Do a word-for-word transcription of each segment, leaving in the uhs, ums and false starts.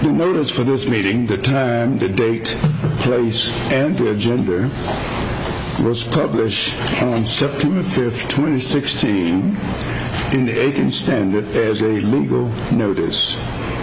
The notice for this meeting, the time, the date, place, and the agenda was published on September fifth, twenty sixteen in the Aiken Standard as a legal notice.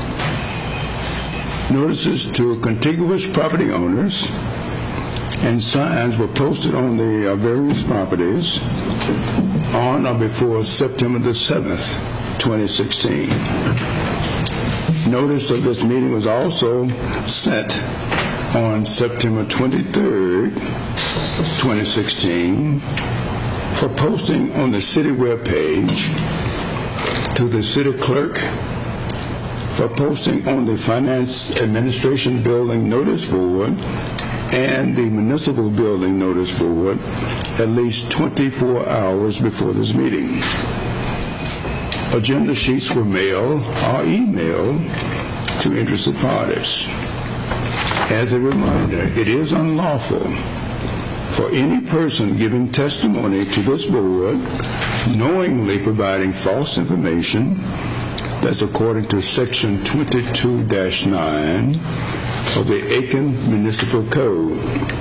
Notices to contiguous property owners and signs were posted on the uh, various properties on or before September the seventh, twenty sixteen. Notice of this meeting was also sent on September twenty-third, twenty sixteen for posting on the city webpage, to the city clerk, for posting on the Finance Administration Building Notice Board and the Municipal Building Notice Board at least twenty-four hours before this meeting. Agenda sheets were mailed or emailed to interested parties. As a reminder, it is unlawful for any person giving testimony to this board knowingly providing false information. That's according to Section twenty-two dash nine of the Aiken Municipal Code.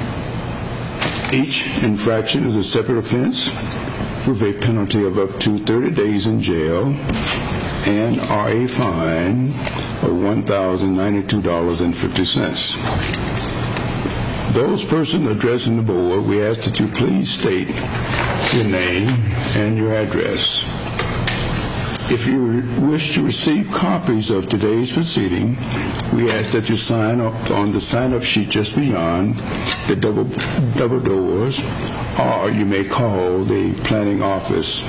Each infraction is a separate offense with a penalty of up to thirty days in jail and or a fine of one thousand ninety-two dollars and fifty cents. Those persons addressing the board, we ask that you please state your name and your address. If you wish to receive copies of today's proceeding, we ask that you sign up on the sign-up sheet just beyond the double, double doors, or you may call the planning office.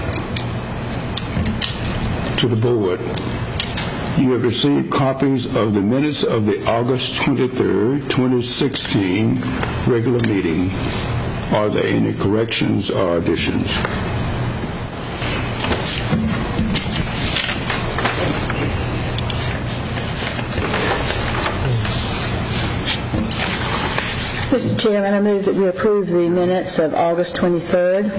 To the board, you have received copies of the minutes of the August twenty-third, twenty sixteen regular meeting. Are there any corrections or additions? Mister Chairman, I move that we approve the minutes of August twenty-third.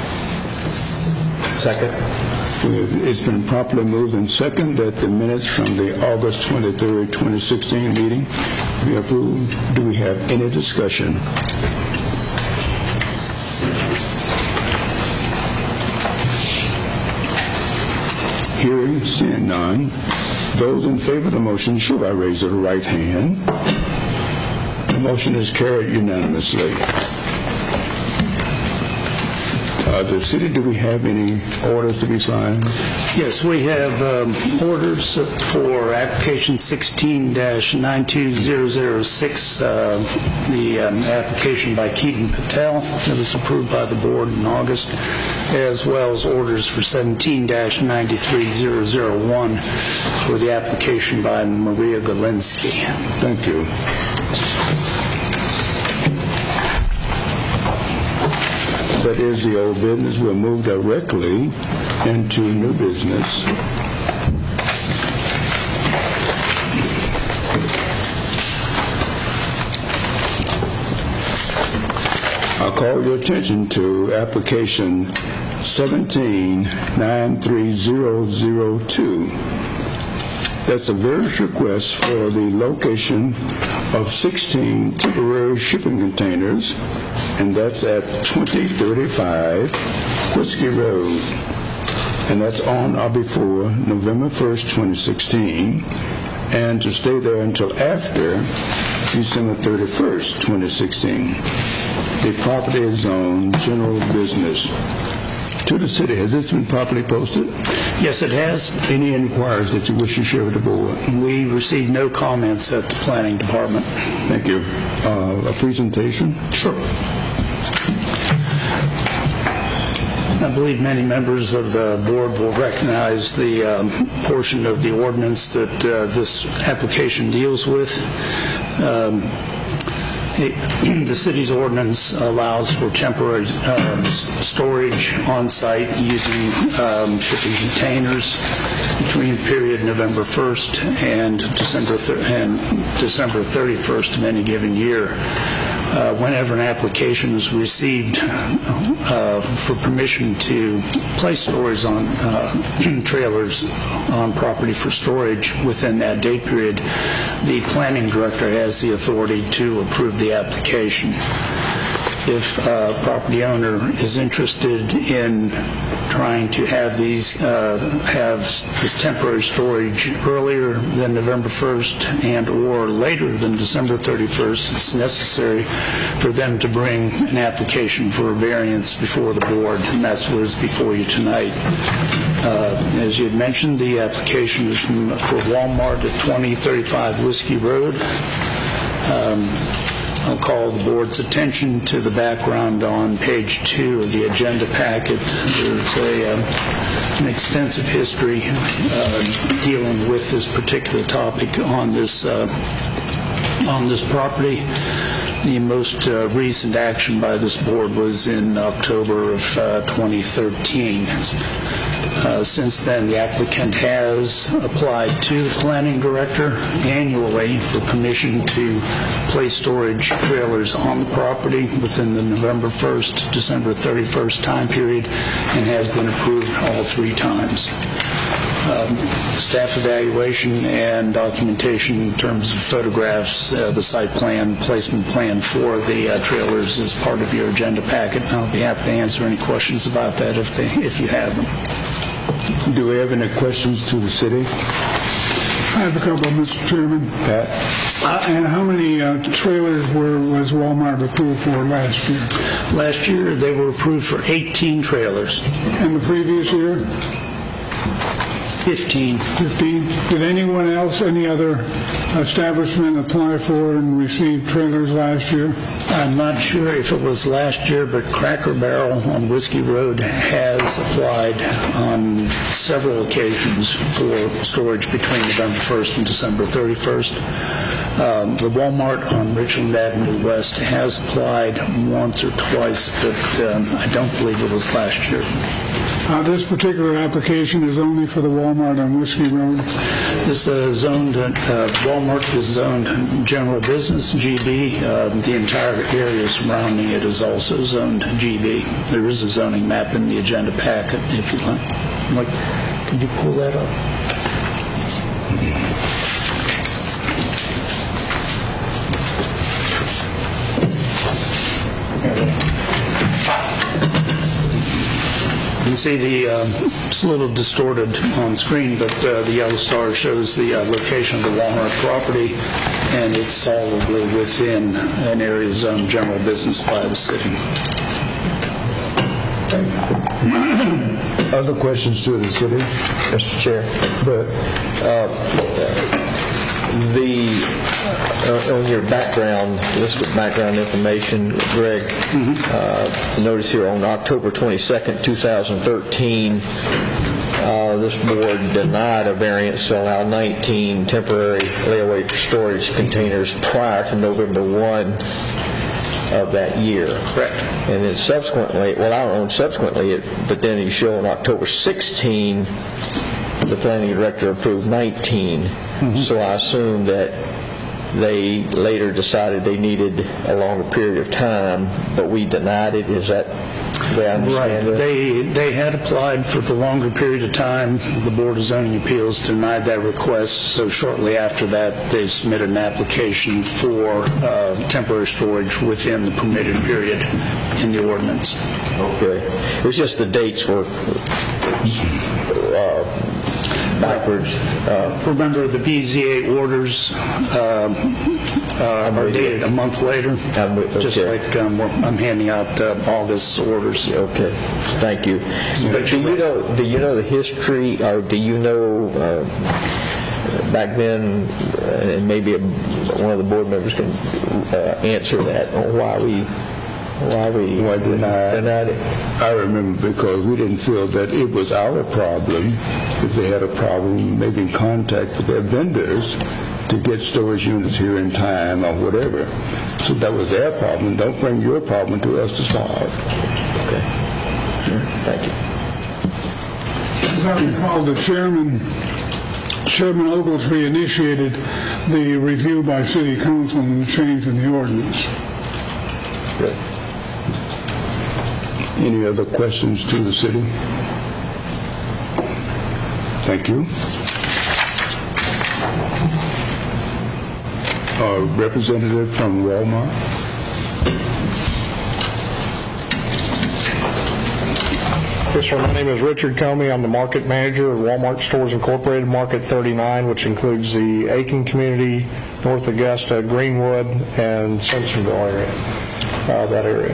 Second. It's been properly moved and second that the minutes from the August twenty-third, twenty sixteen meeting be approved. Do we have any discussion? Hearing, seeing none, those in favor of the motion show by raise of the right hand. The motion is carried unanimously. Uh, the city, do we have any orders to be signed? Yes, we have um, orders for application sixteen dash nine two zero zero six, uh, the um, application by Keaton Patel that was approved by the board in August, as well as orders for seventeen dash nine three zero zero one for the application by Maria Galinsky. Thank you. That is the old business. We'll move directly into new business. I'll call your attention to application seventeen nine three zero zero two. That's a various request for the location of sixteen temporary shipping containers, and that's at twenty thirty-five Whiskey Road, and that's on or before November first, twenty sixteen, and to stay there until after December thirty-first, twenty sixteen. The property is zoned general business. To the city, has this been properly posted? Yes, it has. Any inquiries that you wish to share with the board? We received no comments at the planning department. Thank you. Uh, a presentation? Sure. I believe many members of the board will recognize the um, portion of the ordinance that uh, this application deals with. Um, it, the city's ordinance allows for temporary uh, storage on site using um, shipping containers between the period November first and December th- and December thirty-first of any given year. uh, whenever an application is received uh, for permission to place storage on uh, trailers on property for storage within that date period, the planning director has the authority to approve the application. If a property owner is interested in trying to have these uh, have this temporary storage earlier than November first and or later than December thirty-first, it's necessary for them to bring an application for a variance before the board, and that's what is before you tonight. Uh, as you had mentioned, the application is from, for Walmart at twenty thirty-five Whiskey Road. Um, I'll call the board's attention to the background on page two of the agenda packet. There's a, um, an extensive history uh, dealing with this particular topic on this uh, on this property. The most uh, recent action by this board was in October of uh, twenty thirteen. Uh, since then, the applicant has applied to the planning director annually for permission to place storage trailers on the property within the November first to December thirty-first time period, and has been approved all three times. Um, staff evaluation and documentation in terms of photographs, uh, the site plan, placement plan for the uh, trailers is part of your agenda packet. I'll be happy to answer any questions about that if they, if you have them. Do we have any questions to the city? I have a couple, Mister Chairman. Pat? Uh, and how many uh, trailers were was Walmart approved for last year? Last year, they were approved for eighteen trailers. And the previous year? fifteen. fifteen. Did anyone else, any other establishment apply for and receive trailers last year? I'm not sure if it was last year, but Cracker Barrel on Whiskey Road has applied on several occasions for storage between November first and December thirty-first. Um, the Walmart on Richland Avenue West has applied once or twice, but um, I don't believe it was last year. Uh, this particular application is only for the Walmart on Whiskey Road. This uh, zoned, uh, Walmart is zoned general business, G B. Uh, the entire area surrounding it is also zoned G B. There is a zoning map in the agenda packet, if you'd like. like could you pull that up? You can see the, uh, it's a little distorted on screen, but uh, the yellow star shows the uh, location of the Walmart property, and it's solidly within an area zoned general business by the city. Other questions to the city? Mister Chair. But uh, the uh, on your background, list of background information, Greg, mm-hmm. uh, notice here on October twenty-second, two thousand thirteen, uh, this board denied a variance to allow nineteen temporary layaway storage containers prior to November first of that year. Correct. And then subsequently, well, I don't know subsequently, it, but then you show on October sixteenth, the planning director approved nineteen. Mm-hmm. So I assume that they later decided they needed a longer period of time, but we denied it. Is that the way I understand right. it? They, they had applied for the longer period of time. The Board of Zoning Appeals denied that request, so shortly after that they submitted an application for uh, temporary storage within the permitted period in the ordinance. Okay. It was just the dates were uh, backwards. Uh, Remember, the B Z A orders um, uh, are dated a month later, okay. just like um, I'm handing out uh, August's orders. Okay, thank you. But do you know, do you know the history, or do you know uh, back then, uh, and maybe a, one of the board members can uh, answer that, on why we Why we Why denied? denied it? I remember because we didn't feel that it was our problem if they had a problem making contact with their vendors to get storage units here in time or whatever. So that was their problem. Don't bring your problem to us to solve. Okay. Thank you. As I recall, the chairman, Chairman Ogletree initiated the review by City Council and the change in the ordinance. Good. Any other questions to the city? Thank you. A representative from Walmart. Yes, sir. My name is Richard Comey. I'm the market manager of Walmart Stores Incorporated, Market thirty-nine, which includes the Aiken community, North Augusta, Greenwood, and Simpsonville area, uh, that area.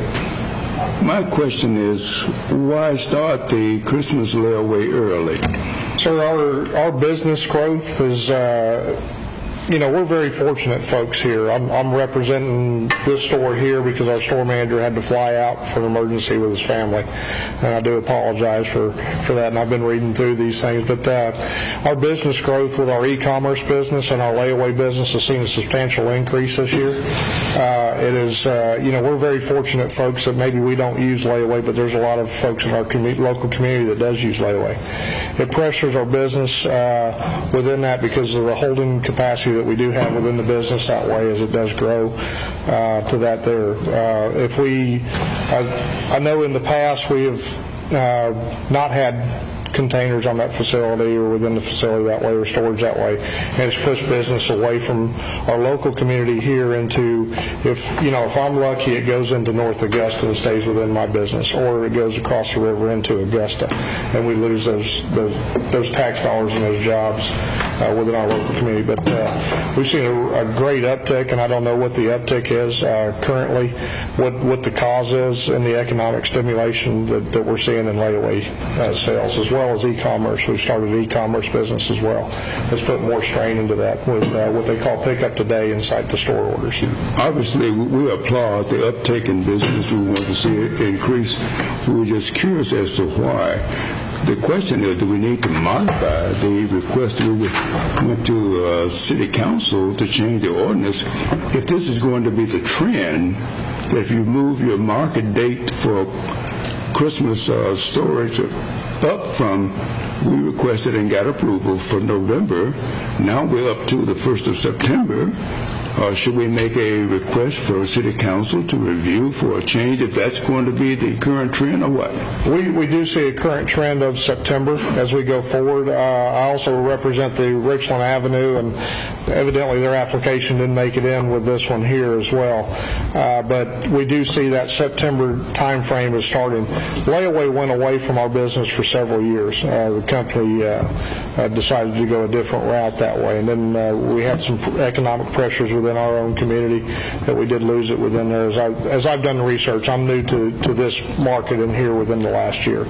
My question is, why start the Christmas layaway early? Sir, our, our business growth is, uh, you know, we're very fortunate folks here. I'm, I'm representing this store here because our store manager had to fly out for an emergency with his family, and I do apologize for, for that, and I've been reading through these things. But uh, our business growth with our e-commerce business and our layaway business has seen a substantial increase this year. Uh, it is, uh, you know, we're very fortunate folks that maybe we don't use layaway, but there's a lot of folks in our commu- local community that does use layaway. It pressures our business uh, within that because of the holding capacity that we do have within the business that way as it does grow uh, to that there. Uh, if we, I, I know in the past we have uh, not had containers on that facility or within the facility that way or storage that way, and it's pushed business away from our local community here into, if you know, if I'm lucky, it goes into North Augusta and stays within my business, or it goes across the river into Augusta, and we lose those those, those tax dollars and those jobs uh, within our local community. But uh, we've seen a, a great uptick, and I don't know what the uptick is uh, currently, what what the cause is in the economic stimulation that, that we're seeing in layaway uh, sales, as well as e-commerce. We've started an e-commerce business as well. Let's put more strain into that with uh, what they call pick up today inside the store orders. Obviously, we applaud the uptake in business. We want to see it increase. We were just curious as to why. The question is, do we need to modify the request? We went to uh, City Council to change the ordinance. If this is going to be the trend, that if you move your market date for Christmas uh, storage up from, we requested and got approval for November, now we're up to the first of September. Uh, should we make a request for City Council to review for a change if that's going to be the current trend or what? We we do see a current trend of September as we go forward. Uh, I also represent the Richland Avenue, and evidently their application didn't make it in with this one here as well. Uh, but we do see that September time frame is starting. Layaway went away from our business for several years. Uh, the company uh, uh, decided to go a different route that way, and then uh, we had some economic pressures with within our own community that we did lose it within there. As, I, as I've done the research, I'm new to, to this market in here within the last year.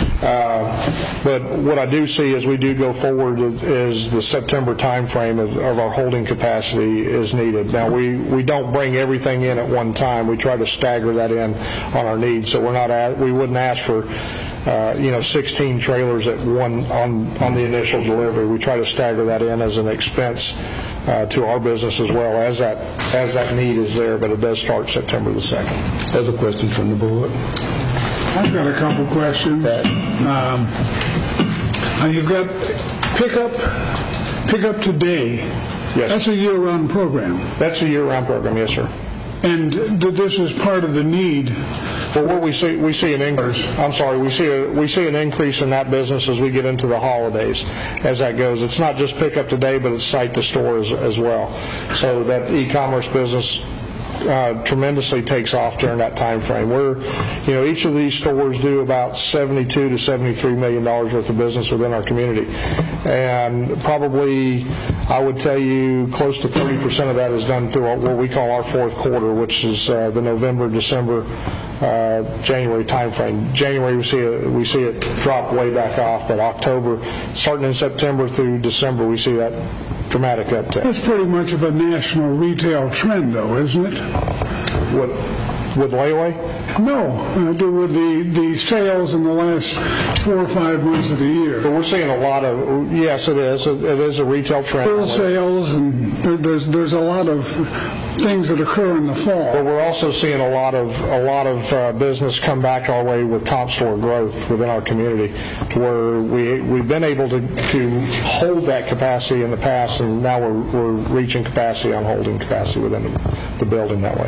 Uh, but what I do see as we do go forward is, is the September time frame of, of our holding capacity is needed. Now, we, we don't bring everything in at one time. We try to stagger that in on our needs, so we're not at, we wouldn't ask for Uh, you know, sixteen trailers at one on, on the initial delivery. We try to stagger that in as an expense uh, to our business as well as that as that need is there, but it does start September the second. Other questions from the board? I've got a couple questions. Um, uh, you've got pick up, pick up today. Yes. That's a year-round program. That's a year-round program, yes, sir. And th- this is part of the need. Well, what we see, we see an increase. I'm sorry, we see a, we see an increase in that business as we get into the holidays. As that goes, it's not just pick up today, but it's site to store as, as well. So that e-commerce business uh, tremendously takes off during that time frame. We're, you know, each of these stores do about seventy-two to seventy-three million dollars worth of business within our community, and probably, I would tell you, close to thirty percent of that is done through our, what we call our fourth quarter, which is uh, the November, December, uh, January timeframe. January we see it, we see it drop way back off, but October, starting in September through December, we see that dramatic uptick. That's pretty much of a national retail trend, though, isn't it? With, with layaway? No, uh, do with the, the sales in the last four or five months of the year. But we're seeing a lot of, yes, it is. It, it is a retail trend. Full sales, and there, there's there's a lot of things that occur in the fall. But we're also seeing a lot of a lot of uh, business come back our way with comp store growth within our community, to where we we've been able to to hold that capacity in the past, and now we're we're reaching capacity on holding capacity within the, the building that way.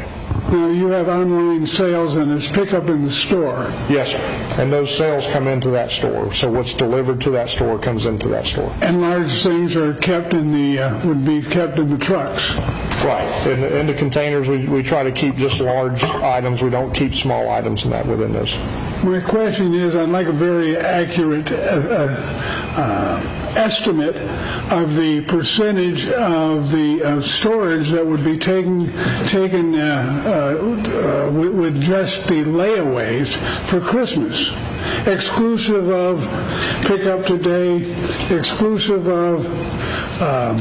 Now, you have online sales and there's pickup in the store. Yes, sir. And those sales come into that store. So what's delivered to that store comes into that store. And large things are kept in the, uh, would be kept in the trucks. Right. In the, in the containers, we, we try to keep just large items. We don't keep small items in that within those. My question is, I'd like a very accurate uh, uh, estimate of the percentage of the uh, storage that would be taken taken uh, uh, uh, with, with just the layaways for Christmas, exclusive of pickup today, exclusive of um,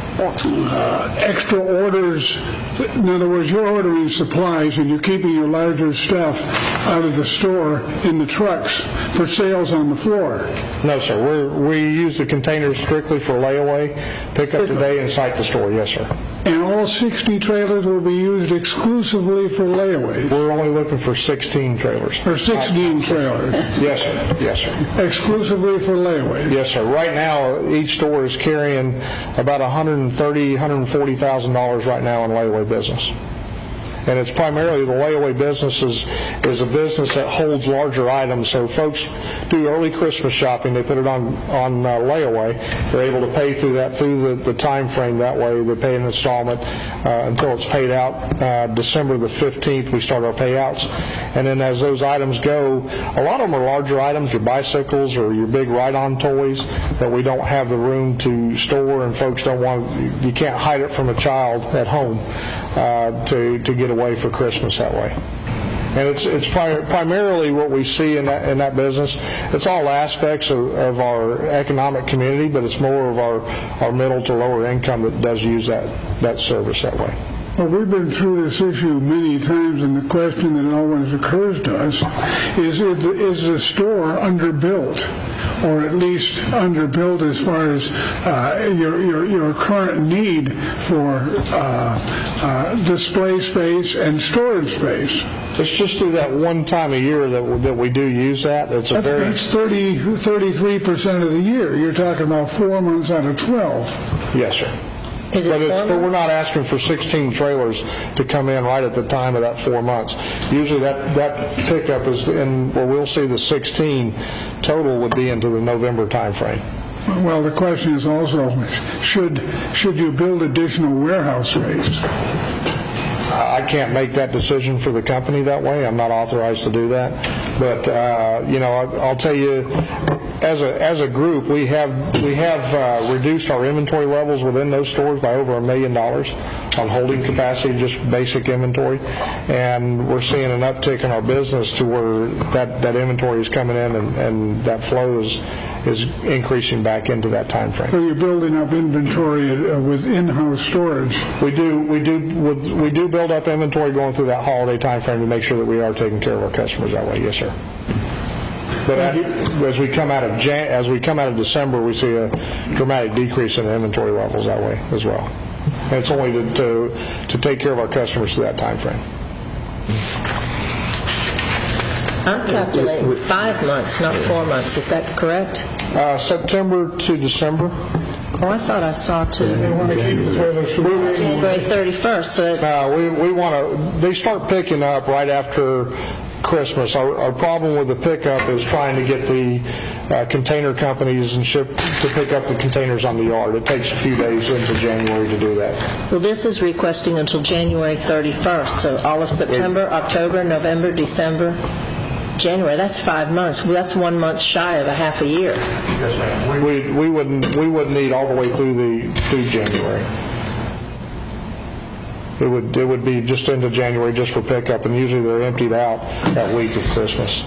uh, extra orders. In other words, you're ordering supplies and you're keeping your larger stuff out of the store in the trucks for sales on the floor. No, sir. We're, we use the containers strictly for layaway, pick up today, and site to store. Yes, sir. And all sixty trailers will be used exclusively for layaways? We're only looking for sixteen trailers. Or sixteen trailers? Yes, sir. Yes, sir. Exclusively for layaways? Yes, sir. Right now, each store is carrying about one hundred thirty thousand dollars, one hundred forty thousand dollars right now in layaway business. And it's primarily the layaway business is, is a business that holds larger items. So folks do early Christmas shopping. They put it on on uh, layaway. They're able to pay through that through the, the time frame that way. They pay an installment uh, until it's paid out. Uh, December the fifteenth, we start our payouts. And then as those items go, a lot of them are larger items, your bicycles or your big ride-on toys that we don't have the room to store, and folks don't want, you can't hide it from a child at home uh, to, to get away for Christmas that way. And it's it's pri- primarily what we see in that in that business. It's all aspects of, of our economic community, but it's more of our, our middle to lower income that does use that, that service that way. Well, we've been through this issue many times, and the question that always occurs to us is, is, is the store underbuilt? Or at least underbuilt as far as uh, your, your your current need for uh, uh, display space and storage space. It's just through that one time a year that we, that we do use that. It's a that's, very that's thirty, thirty-three percent of the year. You're talking about four months out of twelve. Yes, sir. Is it but, it's, four but we're months? not asking for sixteen trailers to come in right at the time of that four months. Usually that, that pickup is in, well, we'll see the sixteen total would be into the November time frame. Well, the question is also, should should you build additional warehouse space? I can't make that decision for the company that way. I'm not authorized to do that. But, uh, you know, I, I'll tell you, as a as a group, we have we have uh, reduced our inventory levels within those stores by over a million dollars on holding capacity, just basic inventory, and we're seeing an uptick in our business to where that, that inventory is coming in and, and that flow is is increasing back into that time frame. So you're building up inventory uh, with in-house storage. We do we do with, we do build up inventory going through that holiday time frame to make sure that we are taking care of our customers that way. Yes, sir. But as we come out of Jan- as we come out of December, we see a dramatic decrease in the inventory levels that way as well. And it's only to, to to take care of our customers through that time frame. I'm calculating five months, not four months. Is that correct? Uh, September to December. Oh, I thought I saw two. January thirty-first, so it's... Uh, we we want to. They start picking up right after Christmas. Our, our problem with the pickup is trying to get the uh, container companies and ship to pick up the containers on the yard. It takes a few days into January to do that. Well, this is requesting until January thirty-first, so all of September, October, November, December, January. That's five months. Well, that's one month shy of a half a year. Yes, ma'am. We we wouldn't we wouldn't need all the way through the through January. It would it would be just into January just for pickup, and usually they're emptied out that week of Christmas.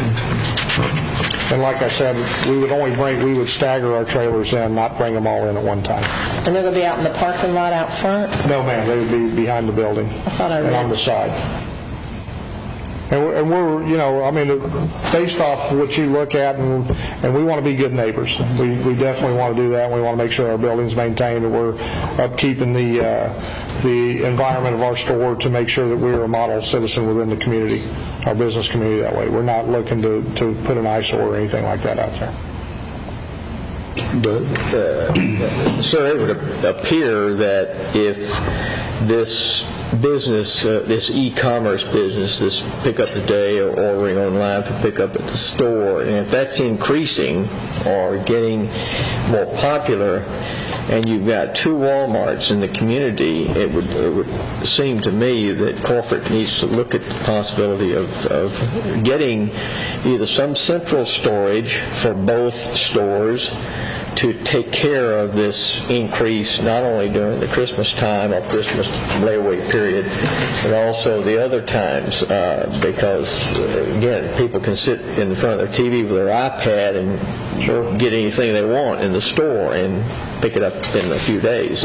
And like I said, we would only bring we would stagger our trailers in, not bring them all in at one time. And they're going to be out in the parking lot out front? No, ma'am. They would be behind the building. I thought I read. And on the side. And we're, and we're, you know, I mean, based off what you look at, and and we want to be good neighbors. We we definitely want to do that. And we want to make sure our building's maintained, and we're upkeeping the uh, the environment of our store to make sure that we're a model citizen within the community, our business community that way. We're not looking to, to put an eyesore or anything like that out there. But, uh, sir, it would appear that if this business, uh, this e-commerce business, this pick up today or ordering online for pick up at the store, and if that's increasing or getting more popular, and you've got two Walmarts in the community, it would, it would seem to me that corporate needs to look at the possibility of, of getting either some central storage for both stores to take care of this increase, not only during the Christmas time or Christmas layaway period, but also the other times, uh, because, uh, again, people can sit in front of their T V with their iPad and sure get anything they want in the store and pick it up in a few days.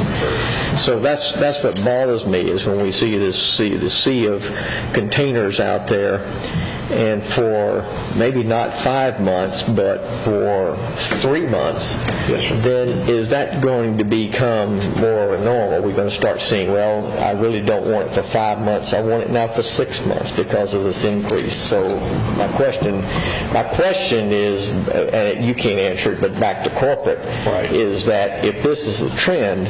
So that's that's what bothers me, is when we see this see the sea of containers out there, and for maybe not five months, but for three months, yes, sir. Then is that going to become more normal? We're going to start seeing, well, I really don't want it for five months. I want it now for six months because of this increase. So my question, my question is, and you can't answer it, but back to corporate, right, is that if this is the trend,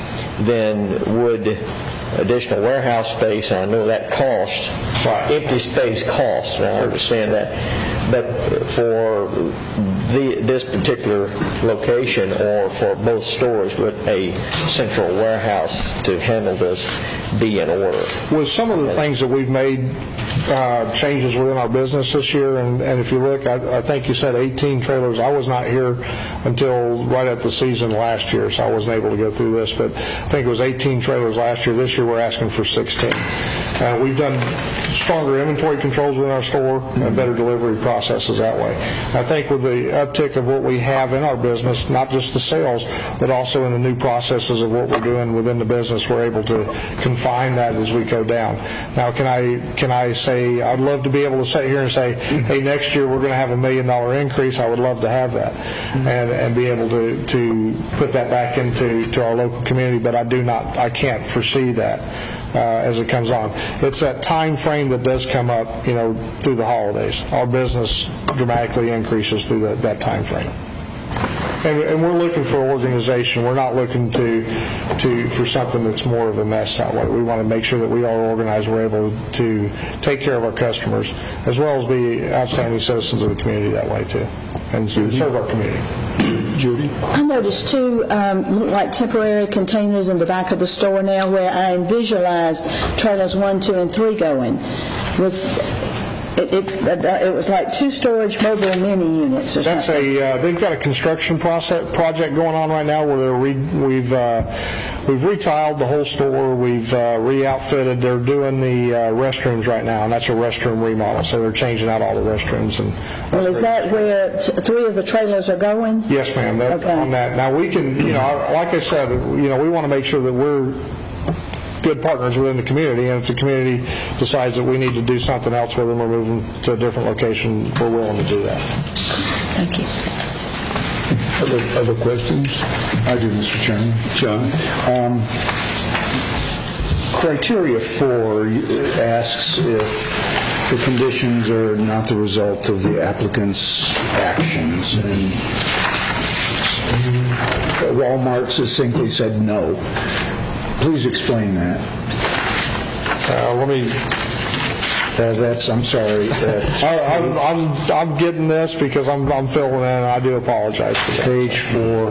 then would additional warehouse space, and I know that costs, right, empty space costs, and I understand that, but for the, this particular location or for both stores, would a central warehouse to handle this be in order? With some of the things that we've made uh, changes within our business this year, and, and if you look, I, I think you said eighteen trailers. I was not here until right at the season last year, so I wasn't able to go through this, but I think it was eighteen trailers last year. This year we're asking for sixteen. Uh, we've done stronger inventory controls within our store and better delivery processes that way. I think with the uptick of what we have in our business, not just the sales, but also in the new processes of what we're doing within the business, we're able to confine that as we go down. Now, can I can I say, I'd love to be able to sit here and say, hey, next year we're going to have a million dollar increase. I would love to have that, and and be able to to put that back into to our local community, but I do not, I can't foresee that uh, as it comes on. It's that time frame that does come up, you know, through the holidays. Our business dramatically increases through that, that time frame. And, and we're looking for organization. We're not looking to to for something that's more of a mess that way. We want to make sure that we are organized. We're able to take care of our customers as well as be outstanding citizens of the community that way too, and serve our community. Judy? I noticed two um, look like temporary containers in the back of the store now, where I visualized trailers one, two, and three going. Was It, it, it was like two storage mobile mini units or That's something. a. Uh, they've got a construction process project going on right now where they're re, we've uh, we've retiled the whole store. We've uh, re-outfitted. They're doing the uh, restrooms right now, and that's a restroom remodel. So they're changing out all the restrooms. And well, is that where t- three of the trailers are going? Yes, ma'am. That, okay. On that. Now we can, you know, like I said, you know, we want to make sure that we're good partners within the community, and if the community decides that we need to do something else with them or move them to a different location, we're willing to do that. Thank you. Other, other questions? I do, Mister Chairman. John? Um, criteria four asks if the conditions are not the result of the applicant's actions, and Walmart succinctly said no. Please explain that. Uh, let me. Uh, that's. I'm sorry. That's I, I'm, I'm I'm getting this because I'm I'm filling in. And I do apologize for that. Page four.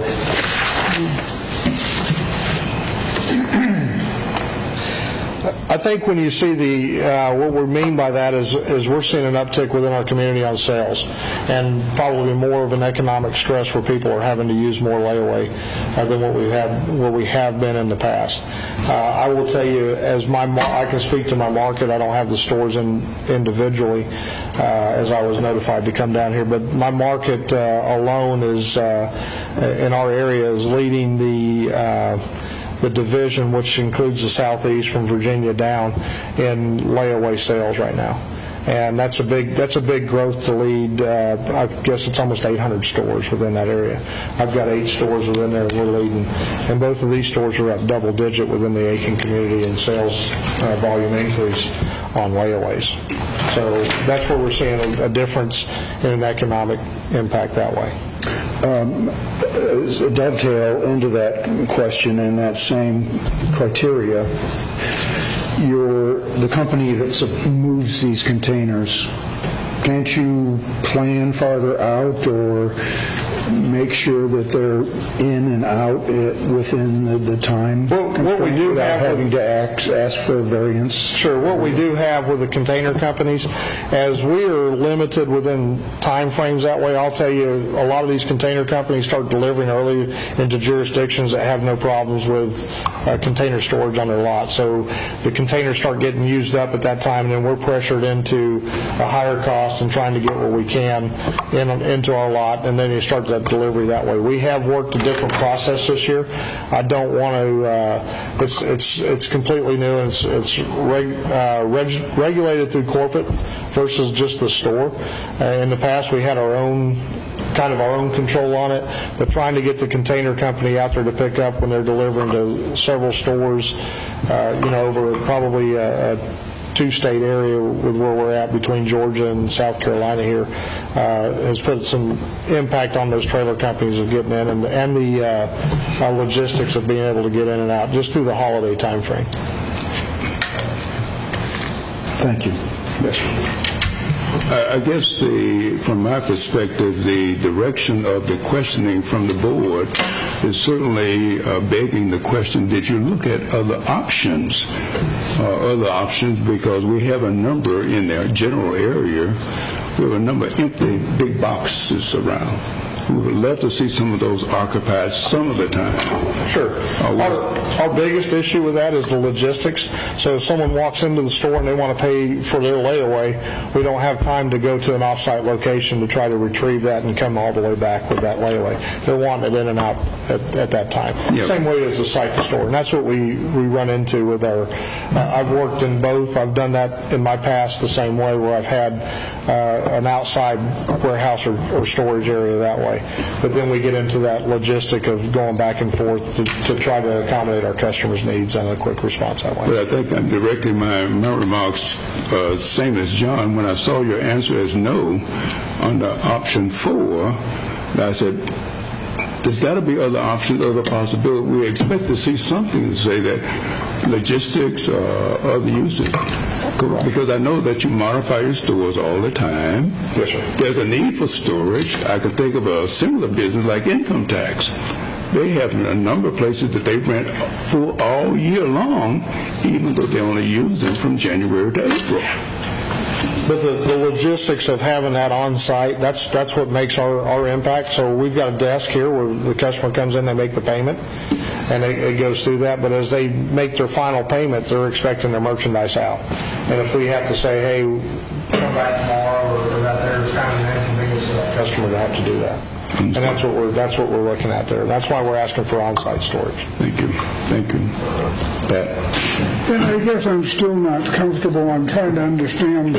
I think when you see the uh, what we mean by that is is we're seeing an uptick within our community on sales, and probably more of an economic stress where people are having to use more layaway uh, than what we have what we have been in the past. Uh, I will tell you, as my mar- I can speak to my market. I don't have the stores in individually, uh, as I was notified to come down here, but my market uh, alone is uh, in our area is leading the. Uh, the division, which includes the Southeast from Virginia down, in layaway sales right now. And that's a big that's a big growth to lead. Uh, I guess it's almost eight hundred stores within that area. I've got eight stores within there we're leading. And both of these stores are up double digit within the Aiken community in sales uh, volume increase on layaways. So that's where we're seeing a, a difference in an economic impact that way. Um, dovetail into that question and that same criteria. your the company that sup- moves these containers, can't you plan farther out or make sure that they're in and out uh, within the, the time Well, what we do without have having to ask, ask for a variance? Sure. What we do have with the container companies, as we are limited within time frames that way, I'll tell you, a lot of these container companies start delivering early into jurisdictions that have no problems with uh, container storage on their lot. So the containers start getting used up at that time, and then we're pressured into a higher cost and trying to get what we can in, into our lot, and then you start that delivery that way. We have worked a different process this year. I don't want to, uh, it's it's it's completely new, and it's, it's reg, uh, reg, regulated through corporate versus just the store. Uh, in the past, we had our own kind of our own control on it, but trying to get the container company out there to pick up when they're delivering to several stores, uh, you know, over probably a, a two-state area with where we're at between Georgia and South Carolina here, uh, has put some impact on those trailer companies of getting in, and, and the uh, uh, logistics of being able to get in and out just through the holiday time frame. Thank you. Yes, sir. I I guess the, from my perspective, the direction of the questioning from the board is certainly uh, begging the question, did you look at other options, uh, other options, because we have a number in the general area, we have a number of empty big boxes around. We would love to see some of those occupied some of the time. Sure. Uh, Our, our biggest issue with that is the logistics. So if someone walks into the store and they want to pay for their layaway, we don't have time to go to an off-site location to try to retrieve that and come all the way back with that layaway. They're wanting it in and out at, at that time. Yep. Same way as the site to store. And that's what we, we run into with our, uh, I've worked in both. I've done that in my past the same way, where I've had uh, an outside warehouse or, or storage area that way. But then we get into that logistic of going back and forth to, to try to accommodate our customers' needs and a quick response that way. But I think I'm directing my, my remarks uh, same as John. When I saw your answer as no under option four, I said, there's got to be other options, other possibilities. We expect to see something to say that logistics or other uses. Because I know that you modify your stores all the time. Yes, sir. There's a need for storage. I could think of a similar business like income tax. They have a number of places that they rent for all year long, even though they only use them from January to April. But the, the logistics of having that on site, that's that's what makes our, our impact. So we've got a desk here where the customer comes in, they make the payment, and it, it goes through that. But as they make their final payment, they're expecting their merchandise out. And if we have to say, hey, come back tomorrow, or, or that there's kind of an inconvenience to that customer to have to do that. And that's what we're that's what we're looking at there. That's why we're asking for on-site storage. Thank you. Thank you. Pat? And I guess I'm still not comfortable. I'm trying to understand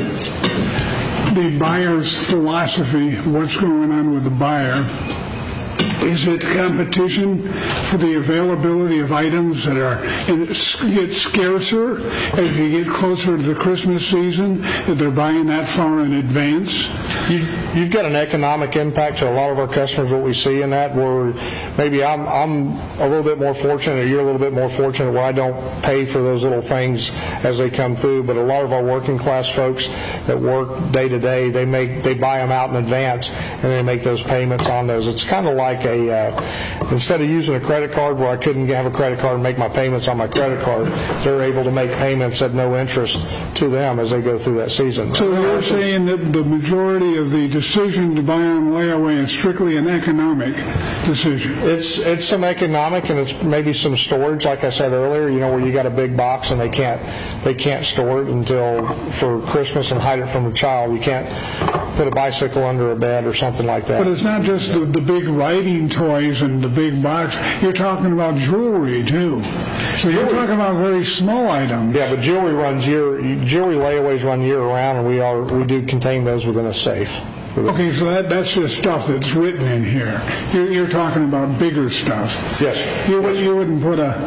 the buyer's philosophy, what's going on with the buyer. Is it competition for the availability of items that are get scarcer as you get closer to the Christmas season, that they're buying that far in advance? You, you've got an economic impact to a lot of our customers, what we see in that, where maybe I'm, I'm a little bit more fortunate, or you're a little bit more fortunate, where I don't pay for those little things as they come through, but a lot of our working class folks that work day to day, they make they buy them out in advance, and they make those payments on those. It's kind of like a, uh, instead of using a credit card where I couldn't have a credit card and make my payments on my credit card, they're able to make payments at no interest to them as they go through that season. So you're saying that the majority of the decision to buy on layaway is strictly an economic decision? It's it's some economic, and it's maybe some storage, like I said earlier, you know, where you got a big box and they can't they can't store it until for Christmas and hide it from a child. You can't put a bicycle under a bed or something like that. But it's not just the, the big writing toys and the big box. You're talking about jewelry, too. So you're talking about very small items. Yeah, but jewelry runs year, jewelry layaways run year round, and we are we do contain those within a safe. Okay, so that, that's just stuff that's written in here. You're, you're talking about bigger stuff. Yes. You, yes. You wouldn't put a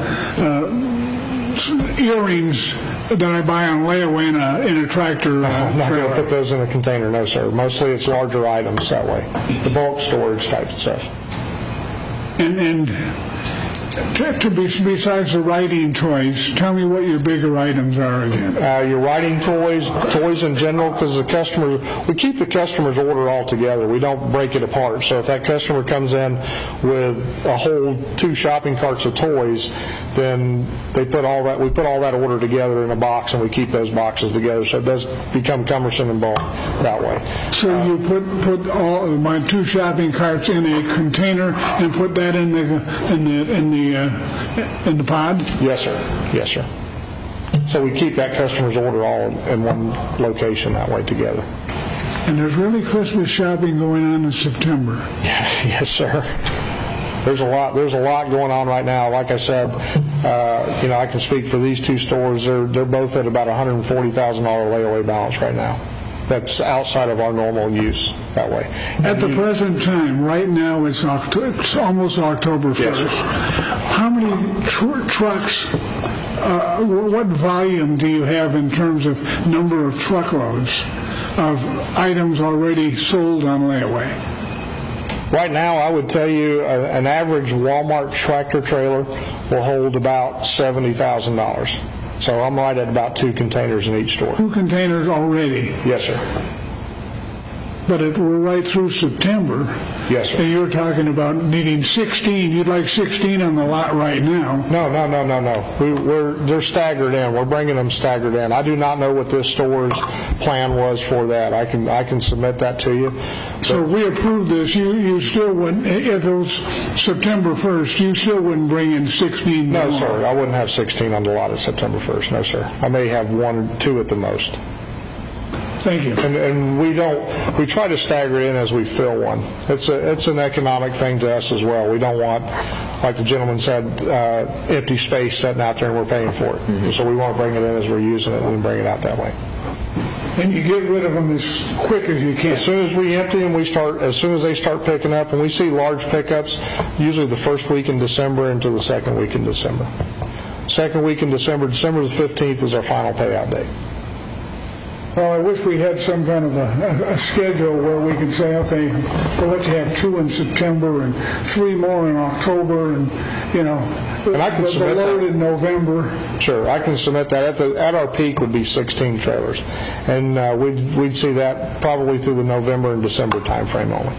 uh, earrings that I buy on layaway in a, in a tractor. Uh, I'm not going to put those in a container, no, sir. Mostly it's larger items that way, the bulk storage type of stuff. And, and to, to be, besides the writing toys, tell me what your bigger items are again. Uh, your writing toys, toys in general, because the customer, we keep the customer's order all together. We don't break it apart. So if that customer comes in with a whole two shopping carts of toys, then they put all that, we put all that order together in a box, and we keep those boxes together. So it does become cumbersome and bulk that way. So uh, you put put all my two shopping carts in a container and put that in the in the in the uh, in the pod? Yes, sir. Yes, sir. So we keep that customer's order all in one location that way together. And there's really Christmas shopping going on in September. Yes, sir. There's a lot. There's a lot going on right now. Like I said, uh, you know, I can speak for these two stores. They're they're both at about one hundred forty thousand dollars layaway balance right now. That's outside of our normal use that way. At the present time, right now, it's, October, it's almost October first. Yes, how many tr- trucks, uh, what volume do you have in terms of number of truckloads of items already sold on layaway? Right now, I would tell you a, an average Walmart tractor trailer will hold about seventy thousand dollars. So I'm right at about two containers in each store. Two containers already? Yes, sir. But it, we're right through September. Yes, sir. And you're talking about needing sixteen. You'd like sixteen on the lot right now. No, no, no, no, no. We, we're they're staggered in. We're bringing them staggered in. I do not know what this store's plan was for that. I can I can submit that to you. So if we approve this, you, you still wouldn't, if it was September first, you still wouldn't bring in sixteen? No, more. sir. I wouldn't have sixteen on the lot at September first. No, sir. I may have one or two at the most. Thank you. And, and we don't, we try to stagger in as we fill one. It's a, it's an economic thing to us as well. We don't want, like the gentleman said, uh, empty space sitting out there and we're paying for it. Mm-hmm. So we want to bring it in as we're using it and bring it out that way. And you get rid of them as quick as you can. As soon as we empty them, we start, as soon as they start picking up, and we see large pickups, usually the first week in December into the second week in December. Second week in December, December the fifteenth is our final payout date. Well, I wish we had some kind of a, a schedule where we could say, okay, we'll let you have two in September and three more in October, and you know, and I can the, submit the load that. in November. Sure, I can submit that. At the at our peak would be sixteen trailers, and uh, we'd we'd see that probably through the November and December time frame only.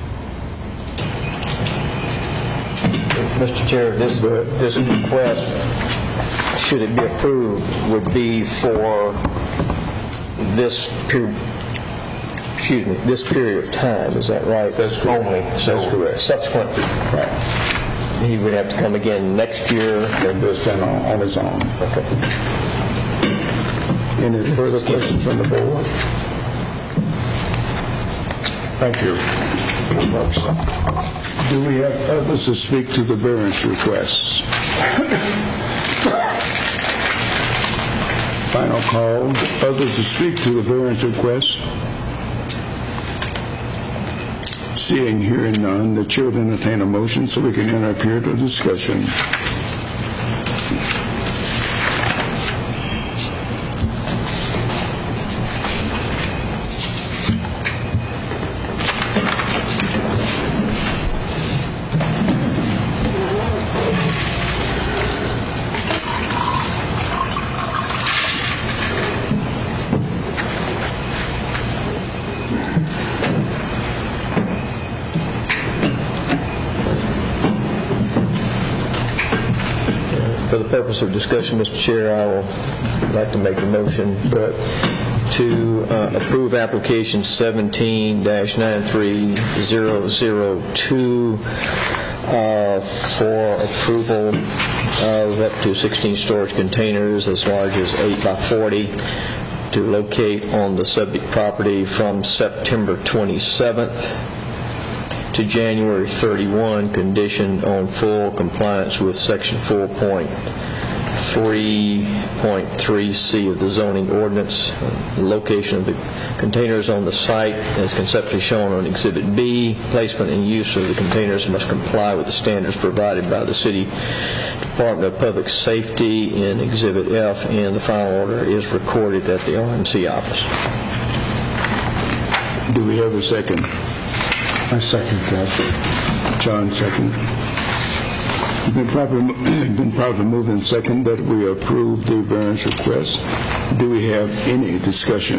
Mister Chair, this this request, should it be approved, would be for this period, excuse me, this period of time, is that right? That's correct. Only. So That's correct. Subsequent, Right. he would have to come again next year. And do stand on, on his own. Okay. Any further questions from the board? Thank you. Do we have others to speak to the variance requests? Final call. Others to speak to the variance request? Seeing, hearing none, the chair will entertain a motion so we can enter a period of discussion. For the purpose of discussion, Mister Chair, I would like to make a motion But to uh, approve application seventeen dash nine three zero zero two uh, for approval of up to sixteen storage containers as large as eight by forty to locate on the subject property from September twenty-seventh to January thirty-first, conditioned on full compliance with Section four point three point three C of the zoning ordinance. The location of the containers on the site as conceptually shown on Exhibit B. Placement and use of the containers must comply with the standards provided by the City Department of Public Safety in Exhibit F, and the final order is recorded at the R M C office. do we have a second? I second that. John, second. been properly, been properly moved and second that we approve the variance request. Do we have any discussion?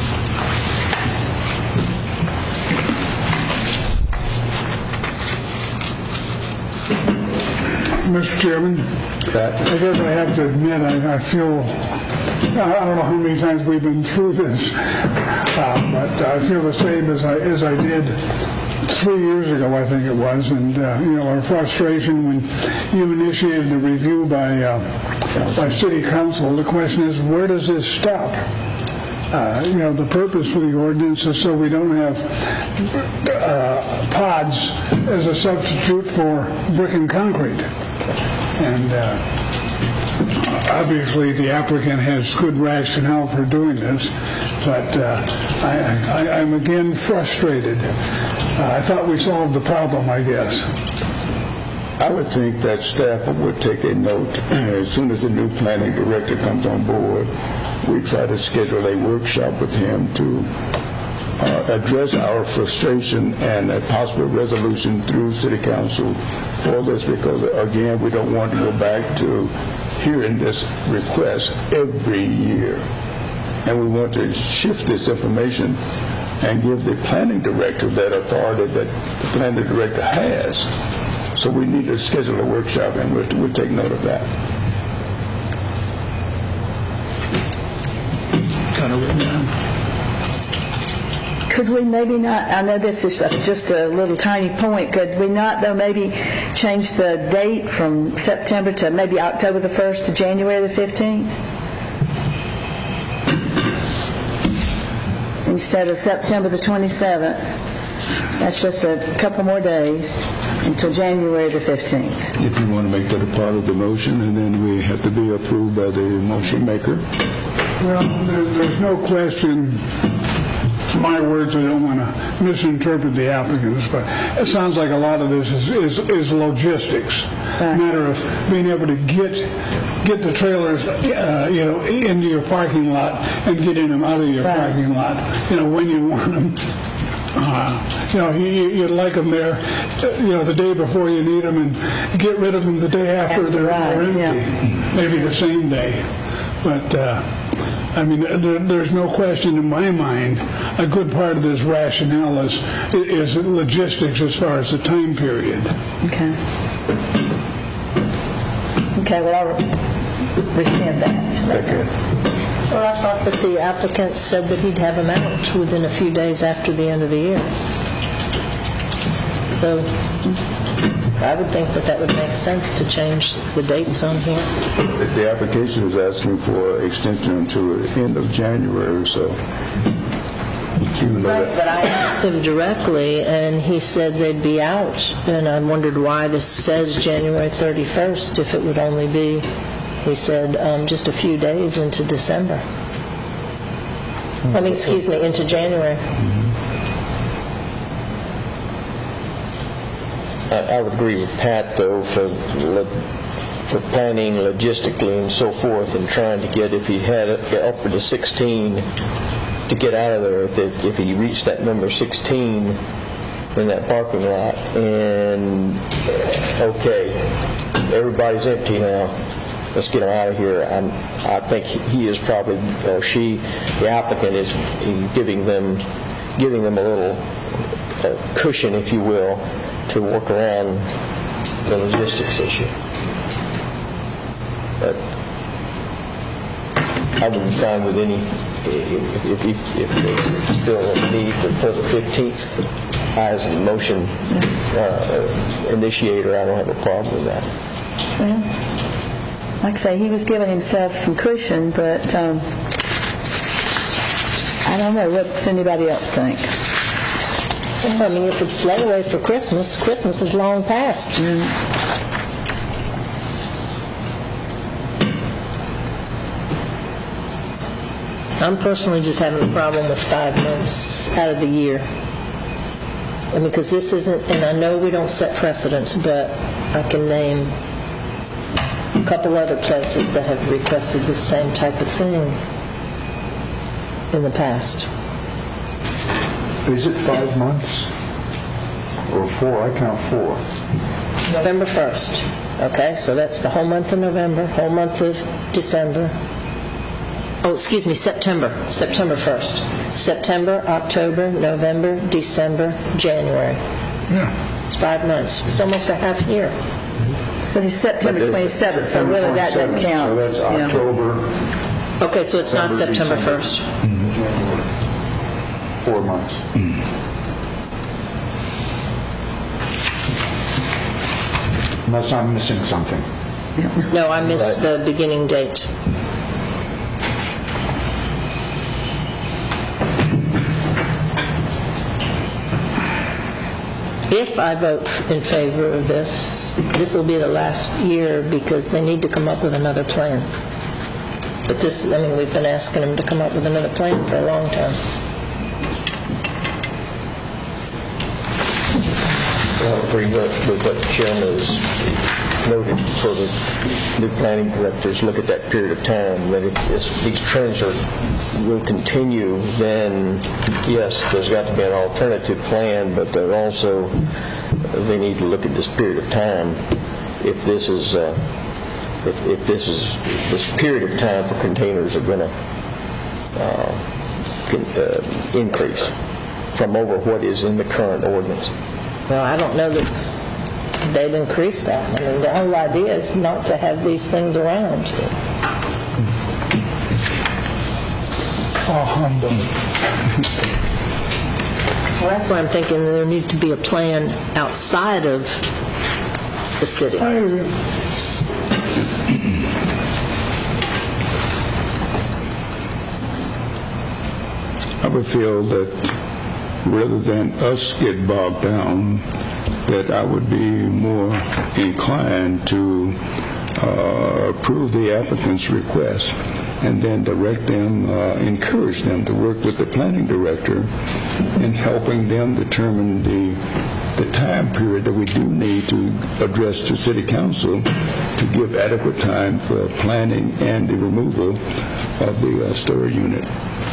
Mister Chairman, I guess I have to admit I, I feel, I don't know how many times we've been through this, uh, but I feel the same as I, as I did three years ago, I think it was, and uh, you know, our frustration when you initiated the review by uh, by City Council. The question is, where does this stop? Uh, you know, the purpose for the ordinance is so we don't have uh, pods as a substitute for brick and concrete. And uh, obviously the applicant has good rationale for doing this, but uh, I, I, I'm again frustrated. Uh, I thought we solved the problem, I guess. I would think that staff would take a note as soon as the new planning director comes on board. We try to schedule a workshop with him to uh, address our frustration and a possible resolution through City Council for this, because, again, we don't want to go back to hearing this request every year. And we want to shift this information and give the planning director that authority that the planning director has. So we need to schedule a workshop, and we'll, we'll take note of that. Kind of written down. Could we maybe not, I know this is just a little tiny point, could we not, though, maybe change the date from September to maybe October the first to January the fifteenth? Instead of September the twenty-seventh. That's just a couple more days until January the fifteenth. If you want to make that a part of the motion, and then we have to be approved by the motion maker. Well, there's, there's no question. My words, I don't want to misinterpret the applicants, but it sounds like a lot of this is, is, is logistics. Right. A matter of being able to get get the trailers, uh, you know, into your parking lot and getting them out of your right. parking lot, you know, when you want them. Uh, you know, you, you'd like them there, you know, the day before you need them, and get rid of them the day after, after they're, right. they're empty. Yeah. Maybe the same day, but. Uh, I mean, there, there's no question in my mind. A good part of this rationale is is logistics as far as the time period. Okay. Okay. Well, I'll rescind that. Okay. Well, I thought that the applicant said that he'd have them out within a few days after the end of the year. So I would think that that would make sense to change the dates on here. The application is asking for extension until the end of January, so even though Right, that, but I asked him directly, and he said they'd be out, and I wondered why this says January thirty-first if it would only be, he said, um, just a few days into December. I mean, excuse me, into January. I, I would agree with Pat, though, for lo- for planning logistically and so forth, and trying to get, if he had it upward to sixteen, to get out of there, if, it, if he reached that number sixteen in that parking lot, and okay, everybody's empty now, let's get them out of here. I'm, I think he is probably, or she, the applicant is giving them, giving them a little uh, cushion, if you will, to work around the logistics issue. But I would be fine with any, if, if, if, if there's still a need for the fifteenth as a motion uh, initiator, I don't have a problem with that. Well, like I say, he was giving himself some cushion, but um, I don't know. What does anybody else think? I mean, if it's layaway for Christmas, Christmas is long past. Mm. I'm personally just having a problem with five months out of the year. I mean, because this isn't, and I know we don't set precedents, but I can name a couple other places that have requested the same type of thing in the past. Is it five months? Or four? I count four. November first. Okay, so that's the whole month of November, whole month of December. Oh, excuse me, September, September first. September, October, November, December, January. Yeah. It's five months. It's almost a half year. But it's September twenty-seventh, so really that doesn't count. So that's Yeah. October. Okay, so it's not September first. Four months. Unless I'm missing something. No, I missed the beginning date. If I vote in favor of this, this will be the last year because they need to come up with another plan. But this, I mean, we've been asking them to come up with another plan for a long time. I agree with with what the chairman has noted for the new planning directors. Look at that period of time. That if this, these trends are will continue, then yes, there's got to be an alternative plan. But there also they need to look at this period of time. If this is uh, if, if this is this period of time for containers are going to uh, con, uh, increase from over what is in the current ordinance. Well, I don't know that they'd increase that. I mean, the whole idea is not to have these things around. Oh, humbug. Well, that's why I'm thinking there needs to be a plan outside of the city. I agree. I would feel that rather than us get bogged down, that I would be more inclined to uh, approve the applicant's request and then direct them, uh, encourage them to work with the planning director in helping them determine the the time period that we do need to address to City Council to give adequate time for planning and the removal of the uh, storage unit.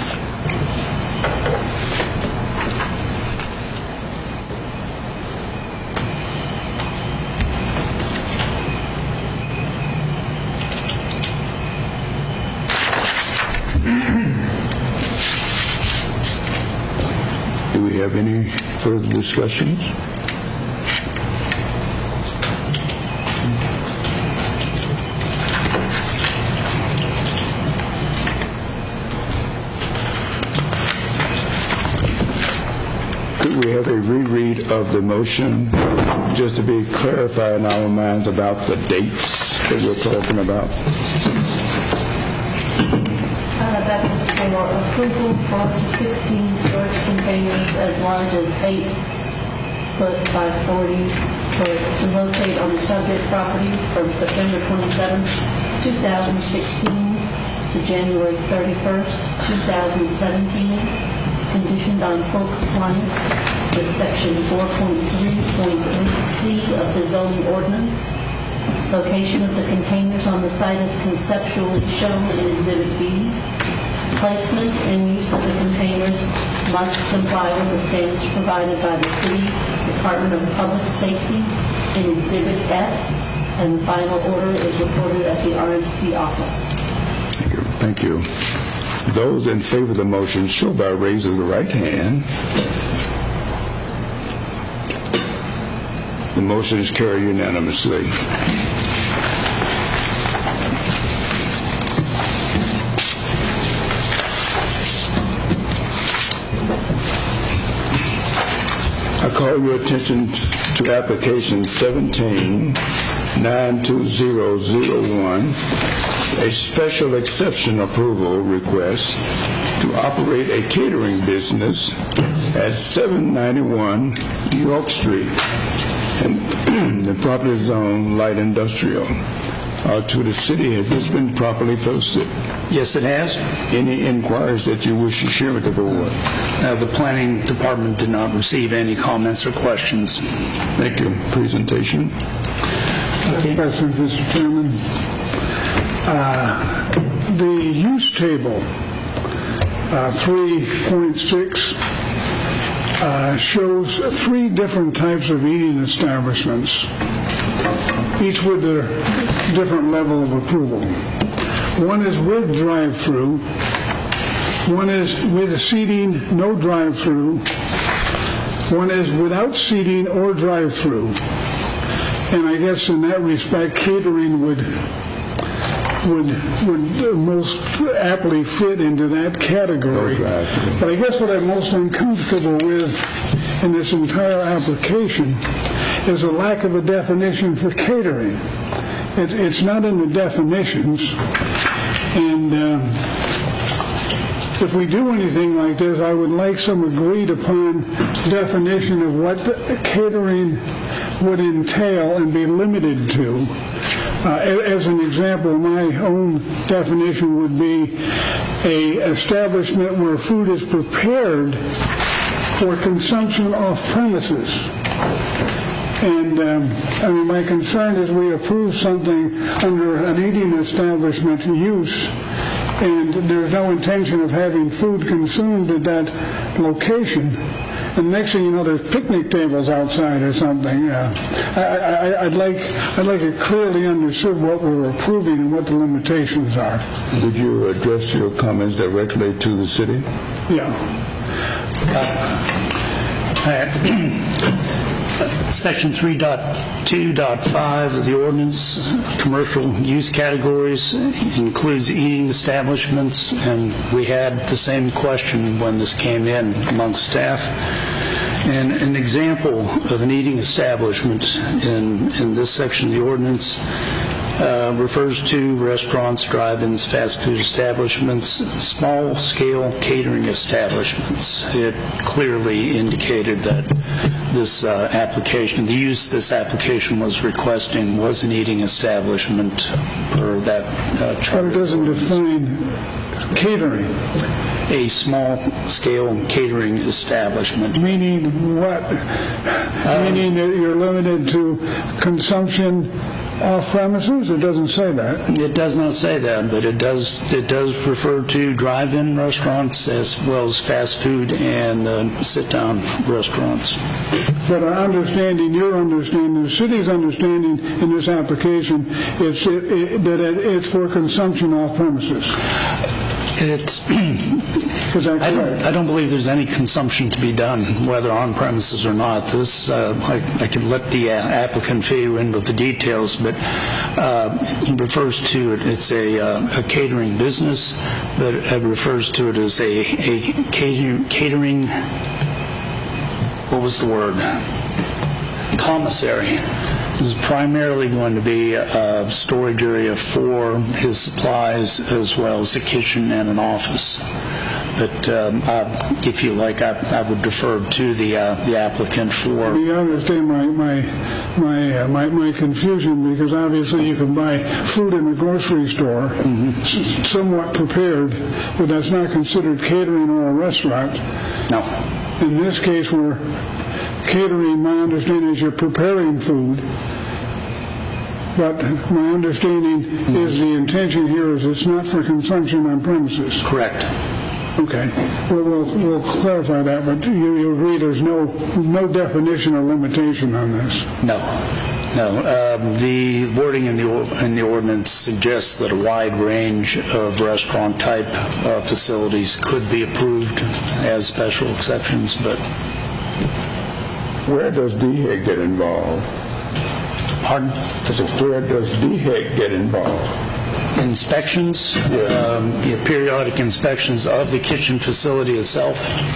Do we have any further discussions? Could we have a reread of the motion, just to be clarified in our minds about the dates that we're talking about? Uh, that was for approval for up to sixteen storage containers as large as eight foot by forty for, to locate on the subject property from September twenty-seventh, two thousand sixteen to January thirty-first, two thousand seventeen, conditioned on full compliance with section four point three point three C of the zoning ordinance. Location of the containers on the site is conceptually shown in Exhibit B. Placement and use of the containers must comply with the standards provided by the City Department of Public Safety in Exhibit F, and the final order is recorded at the R M C office. Thank you. Thank you. Those in favor of the motion show by raising the right hand. The motion is carried unanimously. I call your attention to application seventeen nine two zero zero one, a special exception approval request to operate a catering business at seven ninety-one York Street, and the property is zone light industrial. Uh, to the city, has this been properly posted? Yes, it has. Any inquiries that you wish to share with the board? Uh, the planning department did not receive any comments or questions. Thank you. Presentation. Okay. President, Mister Chairman, uh, the use table, uh, three point six, uh, shows three different types of eating establishments, each with a different level of approval. One is with drive-through, one is with seating, no drive-through, one is without seating or drive-through. And I guess in that respect, catering would would would most aptly fit into that category. But I guess what I'm most uncomfortable with in this entire application is a lack of a definition for catering. It, it's not in the definitions, and uh, if we do anything like this, I would like some agreed upon definition of what catering would entail and be limited to. Uh, as an example, my own definition would be a establishment where food is prepared for consumption off premises. And um, I mean, my concern is we approve something under an eating establishment use, and there's no intention of having food consumed at that location. And next thing you know, there's picnic tables outside or something. Uh, I, I, I'd like I'd like it clearly understood what we're approving and what the limitations are. Did you address your comments directly to the city? Yeah. Uh, Section three point two point five of the ordinance, commercial use categories, includes eating establishments, and we had the same question when this came in amongst staff. And an example of an eating establishment in, in this section of the ordinance uh, refers to restaurants, drive-ins, fast food establishments, small-scale catering establishments. It clearly indicated that this uh, application, the use this application was requesting was an eating establishment per that uh, charter. But it doesn't define catering. A small-scale catering establishment. Meaning what? Um, Meaning that you're limited to consumption off premises? It doesn't say that. It does not say that, but it does it does refer to drive-in restaurants as well as fast food and uh, sit-down restaurants. But our understanding, your understanding, the city's understanding in this application is it, it, that it, it's for consumption off premises. It's. I don't, I don't believe there's any consumption to be done, whether on premises or not. This, uh, I, I can let the uh, applicant fill you in with the details, but uh, it refers to it, it's a, uh, a catering business, but it refers to it as a, a catering, catering, what was the word? Commissary. This is primarily going to be a storage area for his supplies as well as a kitchen and an office. But um, I, if you like, I, I would defer to the uh, the applicant for. You understand my my my, uh, my my confusion, because obviously you can buy food in the grocery store, mm-hmm. s- somewhat prepared, but that's not considered catering or a restaurant. No. In this case, we're catering. My understanding is you're preparing food. But my understanding mm-hmm. is the intention here is it's not for consumption on premises. Correct. Okay. We'll, we'll, we'll clarify that, but you, you agree there's no no definition or limitation on this? No. No. Um, the wording in the in the ordinance suggests that a wide range of restaurant-type uh, facilities could be approved as special exceptions, but... Where does D H E C get involved? Pardon? So where does D H E C get involved? Inspections, um, the periodic inspections of the kitchen facility itself.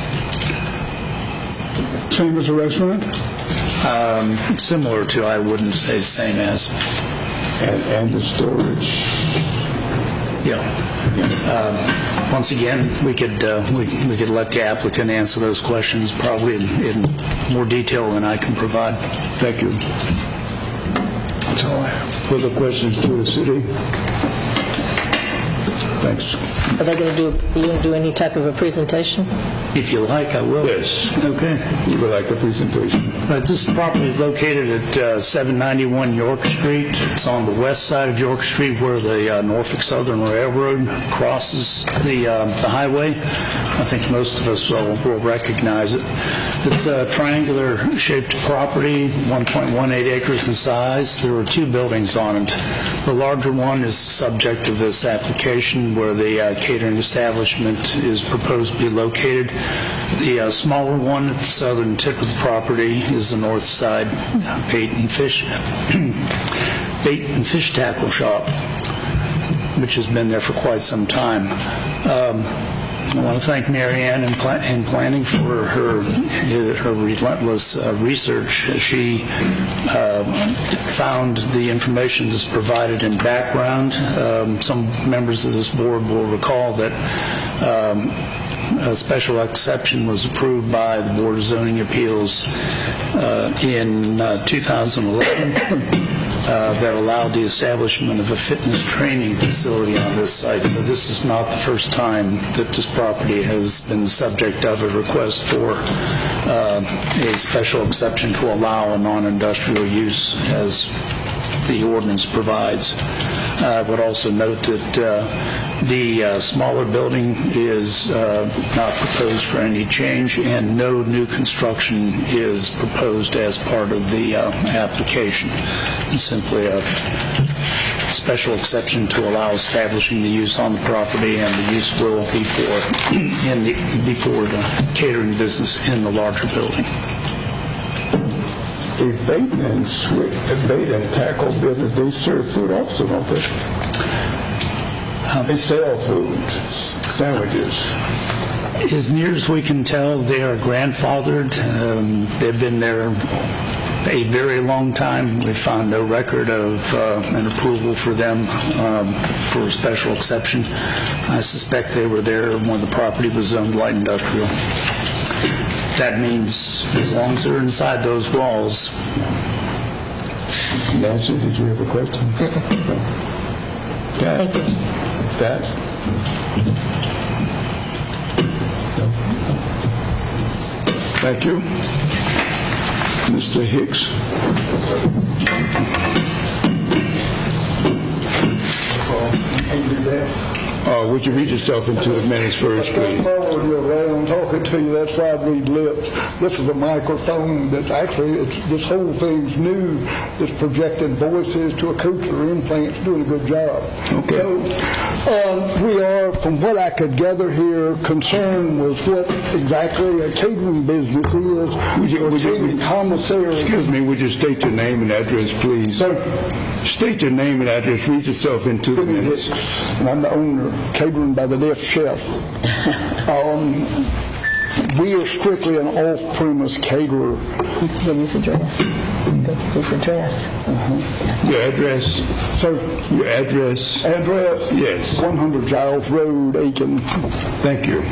Same as a restaurant? Um, similar to, I wouldn't say same as. And, and the storage. Yeah. yeah. Um, once again, we could uh, we, we could let the applicant answer those questions probably in, in more detail than I can provide. Thank you. That's all I have. Further questions to the city? Thanks. Are they going to do, are you going to do any type of a presentation? If you like, I will. Yes. Okay. We would like a presentation. Uh, this property is located at uh, seven ninety-one York Street. It's on the west side of York Street where the uh, Norfolk Southern Railroad crosses the, uh, the highway. I think most of us will, will recognize it. It's a triangular-shaped property, one point one eight acres in size. There are two buildings on it. The larger one is subject to this application where the uh, catering establishment is proposed to be located. The uh, smaller one at the southern tip of the property is the north side bait and fish bait and fish tackle shop, which has been there for quite some time. Um, I want to thank Mary Ann in, pla- in planning for her her relentless uh, research. She uh, found the information that's provided in background. Um, some members of this board will recall that um, a special exception was approved by the Board of Zoning Appeals uh, in uh, two thousand eleven. Uh, that allowed the establishment of a fitness training facility on this site. So this is not the first time that this property has been the subject of a request for uh, a special exception to allow a non-industrial use as the ordinance provides. I would also note that uh, the uh, smaller building is uh, not proposed for any change, and no new construction is proposed as part of the uh, application. It's simply a special exception to allow establishing the use on the property, and the use will be for in the before the catering business in the larger building. The bait and swi- the bait and tackle business, they serve food also, don't they? Um, they sell food, s- sandwiches. As near as we can tell, they are grandfathered. Um, they've been there a very long time. We found no record of uh, an approval for them um, for a special exception. I suspect they were there when the property was zoned light industrial. That means as long as they're inside those walls. Nancy, did you have a question? Pat? Thank you. Pat? No. Thank you. Mister Hicks? Can't do that. Uh, would you read yourself into the minutes first, please? Following you around, talking to you, that's why I read lips. This is a microphone that actually, it's, this whole thing's new. This projecting voices to a cochlear implant's doing a good job. Okay. So, um, we are, from what I could gather here, concerned with what exactly a catering business is. Would you, or would you, catering would you- commissary. excuse me, would you state your name and address, please? Sir, State your name and address. Read yourself into the Jimmy minutes. Hicks, and I'm the owner, catering by the Deaf Chef. Um, we are strictly an off-premise caterer. Give his address. His address. Your address? So, Your address? address? Yes. one hundred Giles Road, Aiken. Thank you.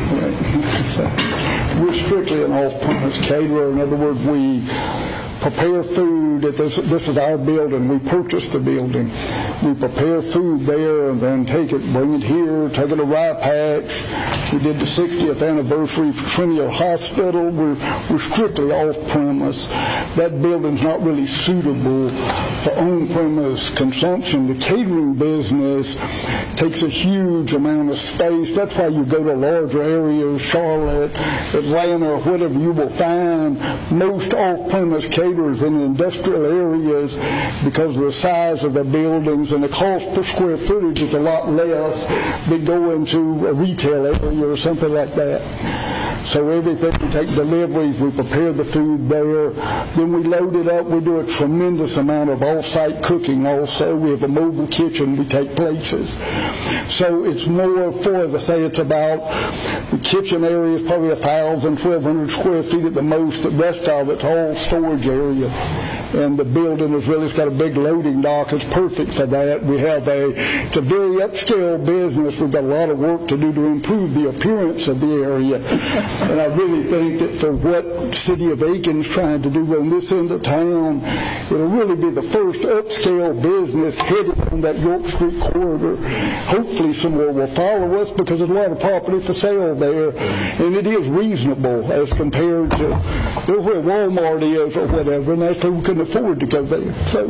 We're strictly an off-premise caterer. In other words, we prepare food at this. This is our building. We purchased the building. We prepare food there and then take it, bring it here, take it to Rye Patch. We did the sixtieth anniversary for Trinity Hospital. We're, we're strictly off-premise. That building's not really suitable for on-premise consumption. The catering business takes a huge amount of space. That's why you go to larger areas, Charlotte, Atlanta, or whatever, you will find most off-premise caterers in industrial areas because of the size of the buildings, and the cost per square footage is a lot less than going to a retail area or something like that. So everything, we take deliveries, we prepare the food there, then we load it up. We do a tremendous amount of off-site cooking also. We have a mobile kitchen, we take places. So it's more for, as I say, it's about, the kitchen area is probably one thousand, twelve hundred square feet at the most. The rest of it's all storage area. and the building is really, it's got a big loading dock. It's perfect for that. We have a, it's a very upscale business. We've got a lot of work to do to improve the appearance of the area. And I really think that for what City of Aiken's trying to do on this end of town, it'll really be the first upscale business headed on that York Street corridor. Hopefully some more will follow us because there's a lot of property for sale there, and it is reasonable as compared to where Walmart is or whatever, and that's why we couldn't afford to go there. So,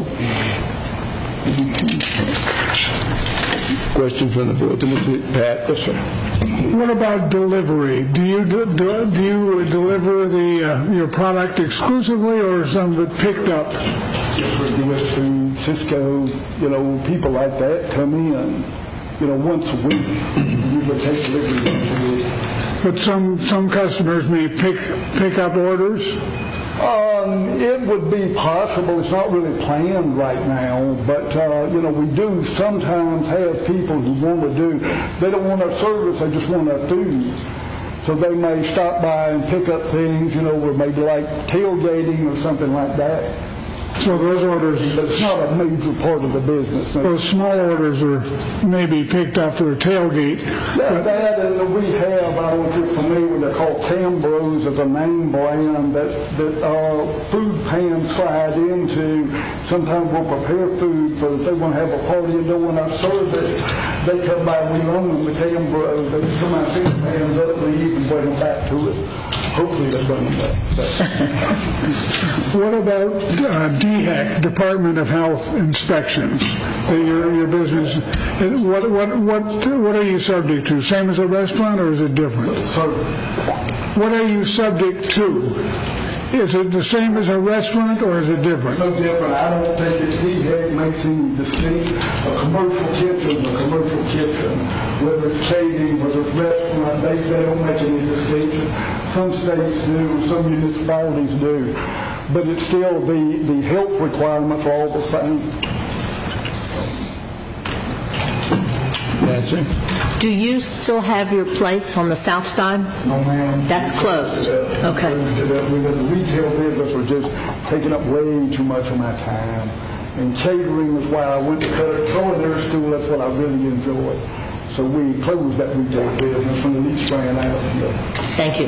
question from the board, Pat? yes, sir. What about delivery? Do you do, do, do you deliver the uh, your product exclusively, or is some of it picked up? U S Food, Cisco, you know, people like that come in, you know, once a week. You would take delivery once a week. But some some customers may pick pick up orders. Um, it would be possible. It's not really planned right now, but uh, you know, we do sometimes have people who want to do. They don't want our service; they just want our food. So they may stop by and pick up things, you know, or maybe like tailgating or something like that. So those orders, but it's not a major part of the business. No. Those small orders are maybe picked up for a tailgate. That, that and we have, I don't know if you're familiar with, they're called Cambros as a name brand that, that uh, food pans slide into. Sometimes we'll prepare food for if they want to have a party and don't want our service. They come by, we loan them the Cambros. They just come out, fill the pans up, leave, and bring them back to us. Hopefully they bring them back. What about uh, D HEC, Department of Health inspections? Uh, your, your business, what, what, what, what are you subject to? Same as a restaurant, or is it different? So, what are you subject to? Is it the same as a restaurant, or is it different? No different. I don't think that D HEC makes any distinct. A commercial kitchen, a commercial kitchen, whether it's catering, whether it's restaurant, they, they don't make any distinction. Some states do, some municipalities do, but it's still the, the health requirements are all the same. Nancy? Do you still have your place on the south side? No, ma'am. That's closed. Okay. The retail business was just taking up way too much of my time. And catering is why I went to culinary school. That's what I really enjoyed. So we closed that retail business when the lease ran out. Thank you.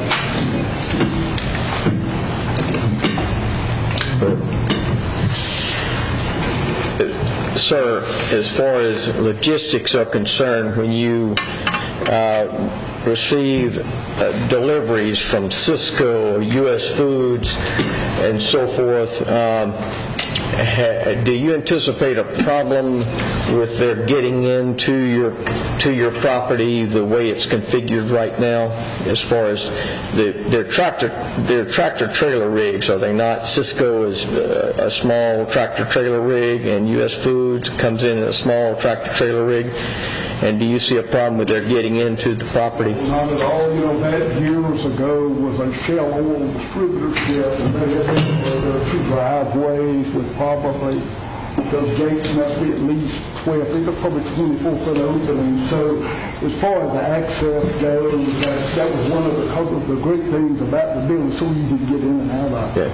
Sir, as far as logistics are concerned, when you uh, receive uh, deliveries from Cisco or U S Foods and so forth, um, ha, do you anticipate a problem with their getting into your to your property the way it's configured right now, as far as the, their tractor their tractor trailer rigs? Are they not? Cisco is uh, a small tractor trailer rig, and U S Foods comes in a small tractor trailer rig. And do you see a problem with their getting into the property? Not at all. You know, that years ago was a Shell Oil distributorship, and they had uh, two driveways with probably, those gates must be at least twelve, I think they're probably twenty-four foot openings. So as far as the access goes, that, that was one of the, of the great things about the building, so easy to get in and out of. Okay.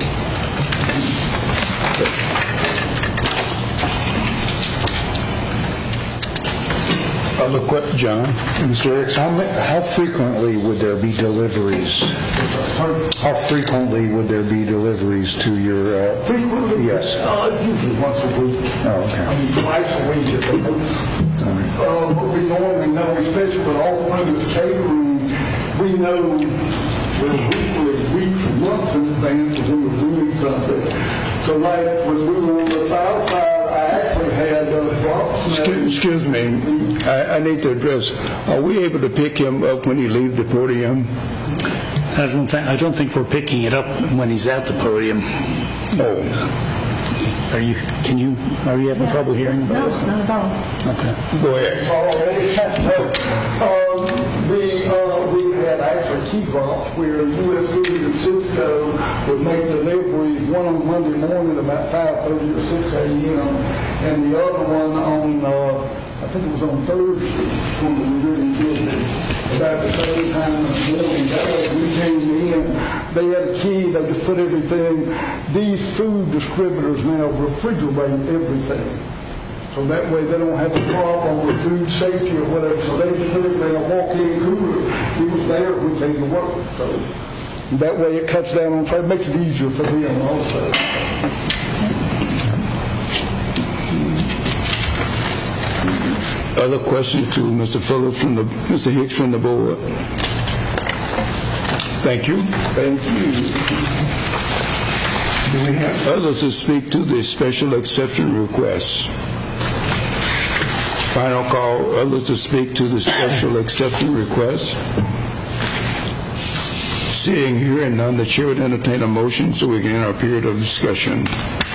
Other question, John? Mister Hicks, how, how frequently would there be deliveries? How frequently would there be deliveries to your... Uh, Frequently? Yes. Uh, usually once a week. Oh, okay. I mean, twice a week at the most. Right. Uh, but we normally know, especially with all premise catering, we know well, weekly, weeks, months in advance of when we're doing something. So like when we were on the south side, I actually had uh, drops. Excuse, excuse me, I, I need to address, are we able to pick him up when he leaves the podium? I don't think I don't think we're picking it up when he's at the podium. Oh. Are you? Can you? Are you having trouble hearing him? No, not at all. Okay. Go ahead. um, we, uh, we had actually key drops where U S Food and Cisco would make deliveries, one on Monday morning about five thirty or six a.m. and the other one on, uh, I think it was on Thursday when we really did it. about the same time as the morning. That way we came in, they had a key, they just put everything. These food distributors now refrigerate everything. So that way they don't have a problem with food safety or whatever. So they just put it in a walk-in cooler. It was there when we came to work. So that way it cuts down on traffic, makes it easier for them also. Other questions to Mister Phillips from the, Mister Hicks from the board? Thank you. Thank you. Do we have others to speak to the special exception request? Final call, others to speak to the special exception request? Seeing, hearing none, the chair would entertain a motion so we can end our period of discussion.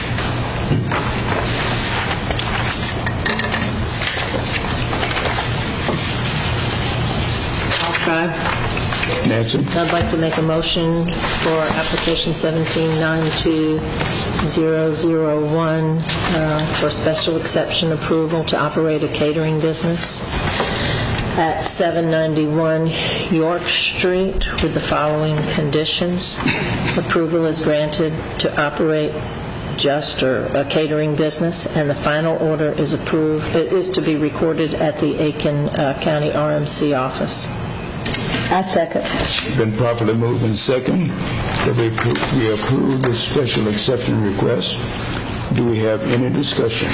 I'll try. Nancy? I'd like to make a motion for application seventeen nine two zero zero one uh, for special exception approval to operate a catering business at seven ninety-one York Street with the following conditions. Approval is granted to operate just or a catering business, and the final order is approved, it is to be recorded at the Aiken uh, County R M C office. I second. Been properly moved in second that we approve, we approve the special exception request. Do we have any discussion?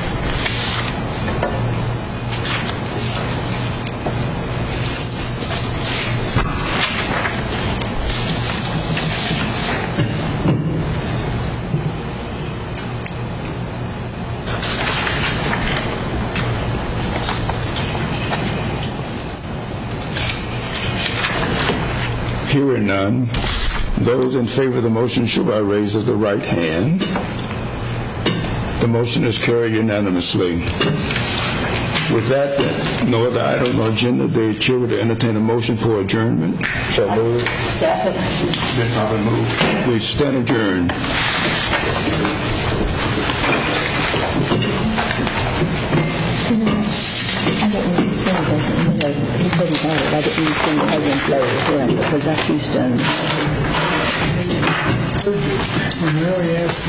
Hearing none, those in favor of the motion show by raise of the right hand. The motion is carried unanimously. With that, no other item on the agenda, the chair would entertain a motion for adjournment. So moved. Second. Been properly moved. We stand adjourned. I didn't even send it. You know, he said he got it. I didn't even send it. I didn't play it with him because I used to.